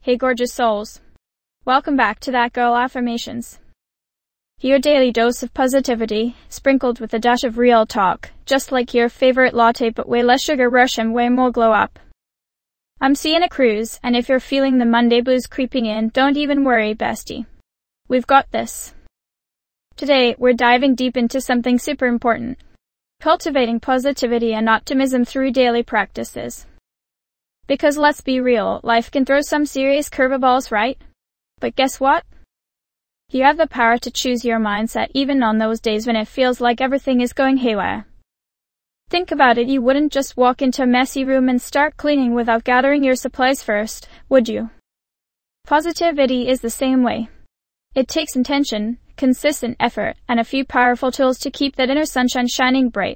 Hey gorgeous souls. Welcome back to That Girl Affirmations. Your daily dose of positivity, sprinkled with a dash of real talk, just like your favorite latte but way less sugar rush and way more glow up. I'm seeing a cruise, and if you're feeling the Monday blues creeping in, don't even worry, bestie. We've got this. Today, we're diving deep into something super important. Cultivating positivity and optimism through daily practices. Because let's be real, life can throw some serious curveballs, right? But guess what? You have the power to choose your mindset even on those days when it feels like everything is going haywire. Think about it, you wouldn't just walk into a messy room and start cleaning without gathering your supplies first, would you? Positivity is the same way. It takes intention, consistent effort, and a few powerful tools to keep that inner sunshine shining bright.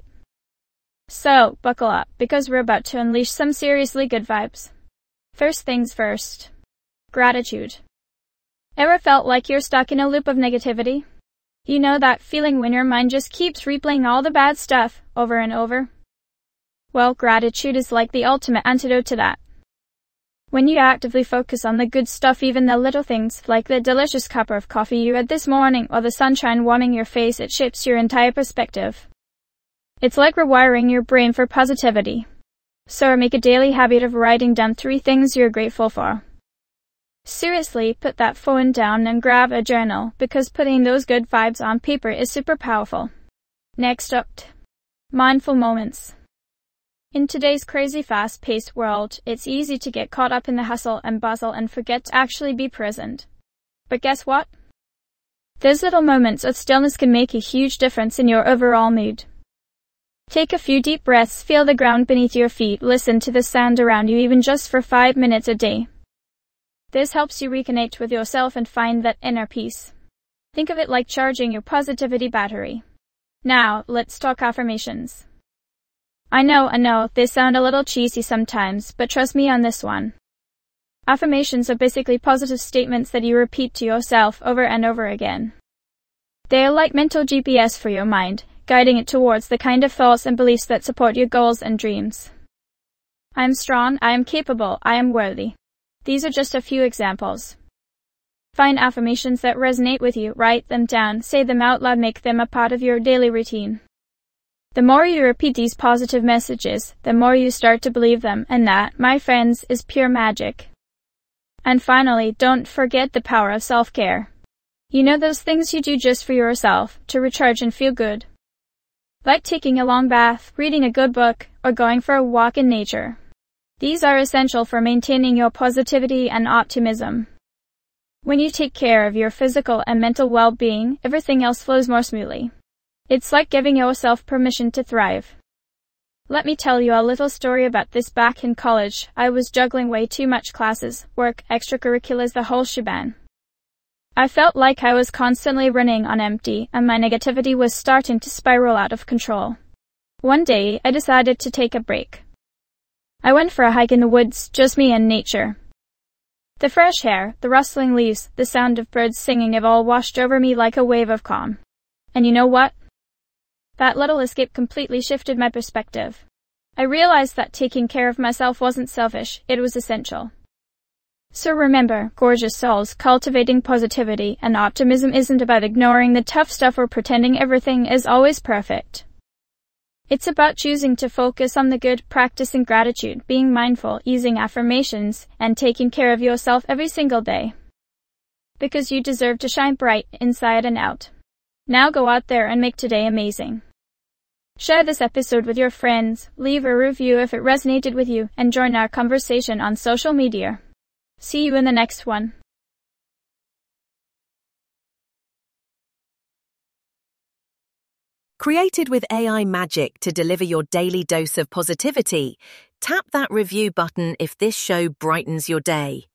So, buckle up, because we're about to unleash some seriously good vibes. First things first. Gratitude. Ever felt like you're stuck in a loop of negativity? You know that feeling when your mind just keeps replaying all the bad stuff, over and over? Well, gratitude is like the ultimate antidote to that. When you actively focus on the good stuff, even the little things, like the delicious cup of coffee you had this morning or the sunshine warming your face, it shapes your entire perspective. It's like rewiring your brain for positivity. So make a daily habit of writing down 3 things you're grateful for. Seriously, put that phone down and grab a journal, because putting those good vibes on paper is super powerful. Next up, mindful moments. In today's crazy fast-paced world, it's easy to get caught up in the hustle and bustle and forget to actually be present. But guess what? Those little moments of stillness can make a huge difference in your overall mood. Take a few deep breaths, feel the ground beneath your feet, listen to the sound around you even just for 5 minutes a day. This helps you reconnect with yourself and find that inner peace. Think of it like charging your positivity battery. Now, let's talk affirmations. I know, they sound a little cheesy sometimes, but trust me on this one. Affirmations are basically positive statements that you repeat to yourself over and over again. They are like mental GPS for your mind, guiding it towards the kind of thoughts and beliefs that support your goals and dreams. I am strong, I am capable, I am worthy. These are just a few examples. Find affirmations that resonate with you, write them down, say them out loud, make them a part of your daily routine. The more you repeat these positive messages, the more you start to believe them, and that, my friends, is pure magic. And finally, don't forget the power of self-care. You know, those things you do just for yourself, to recharge and feel good. Like taking a long bath, reading a good book, or going for a walk in nature. These are essential for maintaining your positivity and optimism. When you take care of your physical and mental well-being, everything else flows more smoothly. It's like giving yourself permission to thrive. Let me tell you a little story about this. Back in college, I was juggling way too much classes, work, extracurriculars, the whole shebang. I felt like I was constantly running on empty, and my negativity was starting to spiral out of control. One day, I decided to take a break. I went for a hike in the woods, just me and nature. The fresh air, the rustling leaves, the sound of birds singing have all washed over me like a wave of calm. And you know what? That little escape completely shifted my perspective. I realized that taking care of myself wasn't selfish, it was essential. So remember, gorgeous souls, cultivating positivity and optimism isn't about ignoring the tough stuff or pretending everything is always perfect. It's about choosing to focus on the good, practicing gratitude, being mindful, using affirmations, and taking care of yourself every single day. Because you deserve to shine bright inside and out. Now go out there and make today amazing. Share this episode with your friends, leave a review if it resonated with you, and join our conversation on social media. See you in the next one. Created with AI magic to deliver your daily dose of positivity, tap that review button if this show brightens your day.